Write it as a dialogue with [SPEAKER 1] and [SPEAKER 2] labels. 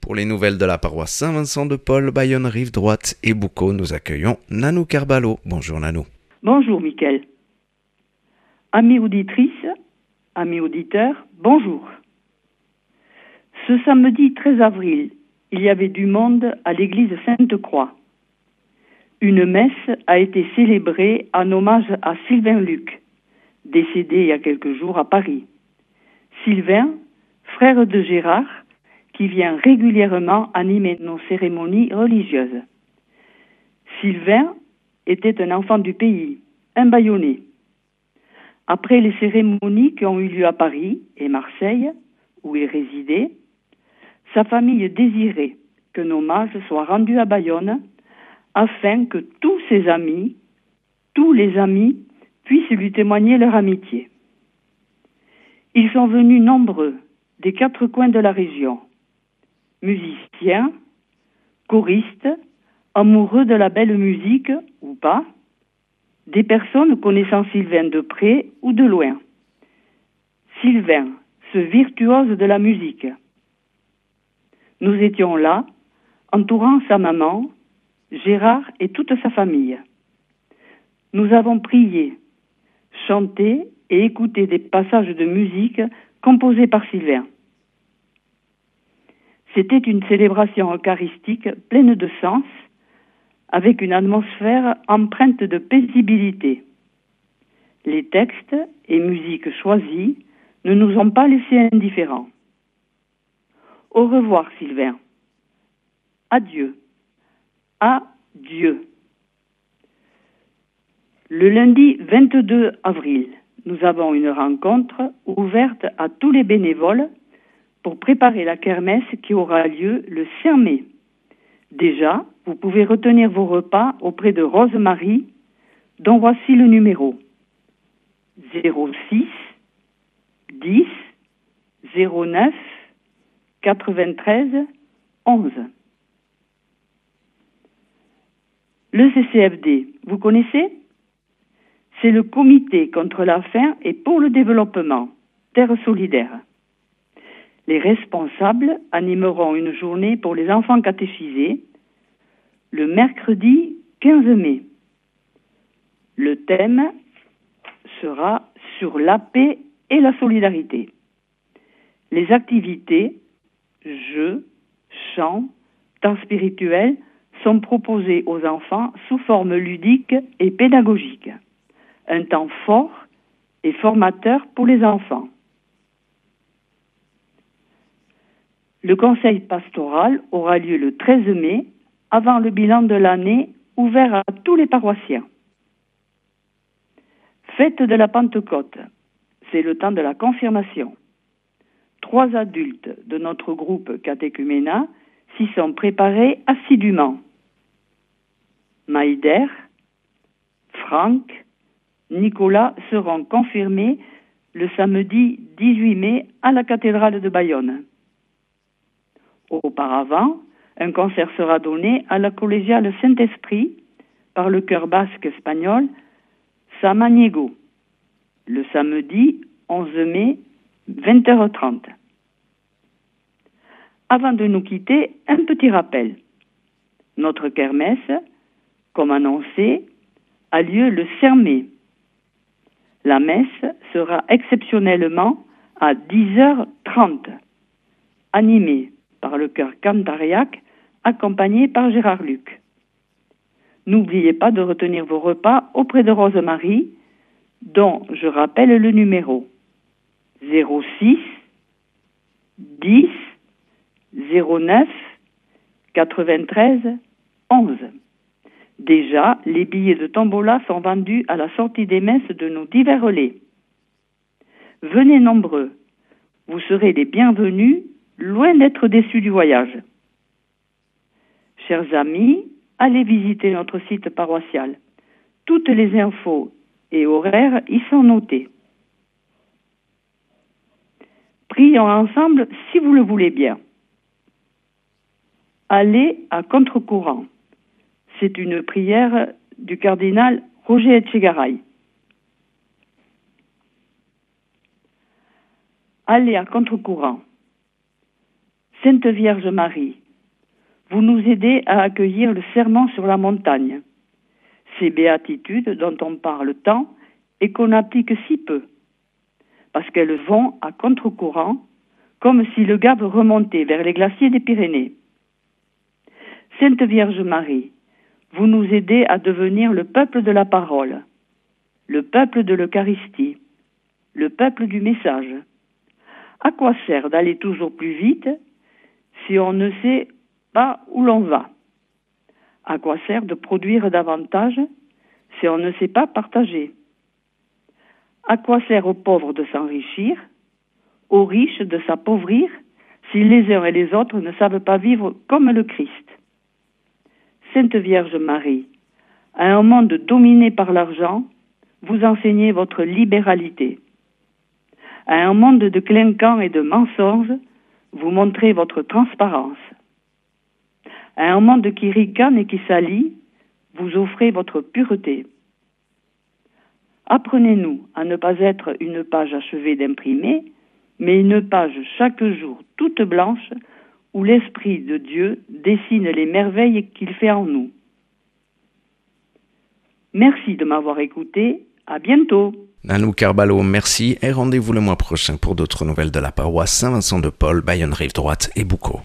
[SPEAKER 1] Pour les nouvelles de la paroisse Saint-Vincent de Paul, Bayonne, Rive-Droite et Boucau, nous accueillons Nanou Carballo. Bonjour Nanou.
[SPEAKER 2] Bonjour Mickaël. Amis auditrices, amis auditeurs, bonjour. Ce samedi 13 avril, il y avait du monde à l'église Sainte-Croix. Une messe a été célébrée en hommage à Sylvain Luc, décédé il y a quelques jours à Paris. Sylvain, frère de Gérard, qui vient régulièrement animer nos cérémonies religieuses. Sylvain était un enfant du pays, un Bayonnais. Après les cérémonies qui ont eu lieu à Paris et Marseille, où il résidait, sa famille désirait qu'un hommage soit rendu à Bayonne afin que tous ses amis, tous les amis, puissent lui témoigner leur amitié. Ils sont venus nombreux des quatre coins de la région, musiciens, choristes, amoureux de la belle musique ou pas, des personnes connaissant Sylvain de près ou de loin. Sylvain, ce virtuose de la musique. Nous étions là, entourant sa maman, Gérard et toute sa famille. Nous avons prié, chanté et écouté des passages de musique composés par Sylvain. C'était une célébration eucharistique pleine de sens, avec une atmosphère empreinte de paisibilité. Les textes et musiques choisis ne nous ont pas laissés indifférents. Au revoir Sylvain. Adieu. Adieu. Le lundi 22 avril, nous avons une rencontre ouverte à tous les bénévoles pour préparer la kermesse qui aura lieu le 5 mai. Déjà, vous pouvez retenir vos repas auprès de Rose-Marie, dont voici le numéro 06 10 09 93 11. Le CCFD, vous connaissez ? C'est le comité contre la faim et pour le développement, Terre solidaire. Les responsables animeront une journée pour les enfants catéchisés le mercredi 15 mai. Le thème sera sur la paix et la solidarité. Les activités, jeux, chants, temps spirituels sont proposés aux enfants sous forme ludique et pédagogique. Un temps fort et formateur pour les enfants. Le conseil pastoral aura lieu le 13 mai, avant le bilan de l'année, ouvert à tous les paroissiens. Fête de la Pentecôte, c'est le temps de la confirmation. 3 adultes de notre groupe catéchuménat s'y sont préparés assidûment. Maïder, Franck, Nicolas seront confirmés le samedi 18 mai à la cathédrale de Bayonne. Auparavant, un concert sera donné à la collégiale Saint-Esprit par le chœur basque espagnol Samaniego, le samedi 11 mai, 20h30. Avant de nous quitter, un petit rappel. Notre kermesse, comme annoncé, a lieu le 5 mai. La messe sera exceptionnellement à 10h30, animée par le chœur Cantariac, accompagné par Gérard Luc. N'oubliez pas de retenir vos repas auprès de Rose-Marie, dont je rappelle le numéro 06 10 09 93 11. Déjà, les billets de tombola sont vendus à la sortie des messes de nos divers relais. Venez nombreux, vous serez les bienvenus, loin d'être déçus du voyage. Chers amis, allez visiter notre site paroissial. Toutes les infos et horaires y sont notés. Prions ensemble si vous le voulez bien. Allez à contre-courant. C'est une prière du cardinal Roger Etchegaray. Allez à contre-courant. Sainte Vierge Marie, vous nous aidez à accueillir le serment sur la montagne, ces béatitudes dont on parle tant et qu'on applique si peu, parce qu'elles vont à contre-courant, comme si le Gave remontait vers les glaciers des Pyrénées. Sainte Vierge Marie, vous nous aidez à devenir le peuple de la parole, le peuple de l'Eucharistie, le peuple du message. À quoi sert d'aller toujours plus vite si on ne sait pas où l'on va? À quoi sert de produire davantage si on ne sait pas partager? À quoi sert aux pauvres de s'enrichir, aux riches de s'appauvrir, si les uns et les autres ne savent pas vivre comme le Christ? Sainte Vierge Marie, à un monde dominé par l'argent, vous enseignez votre libéralité. À un monde de clinquants et de mensonges, vous montrez votre transparence. À un monde qui ricane et qui s'allie, vous offrez votre pureté. Apprenez-nous à ne pas être une page achevée d'imprimer, mais une page chaque jour toute blanche où l'Esprit de Dieu dessine les merveilles qu'il fait en nous. Merci de m'avoir écouté. À bientôt.
[SPEAKER 1] Nanou Carballo, merci et rendez-vous le mois prochain pour d'autres nouvelles de la paroisse Saint-Vincent de Paul, Bayonne Rive Droite et Boucau.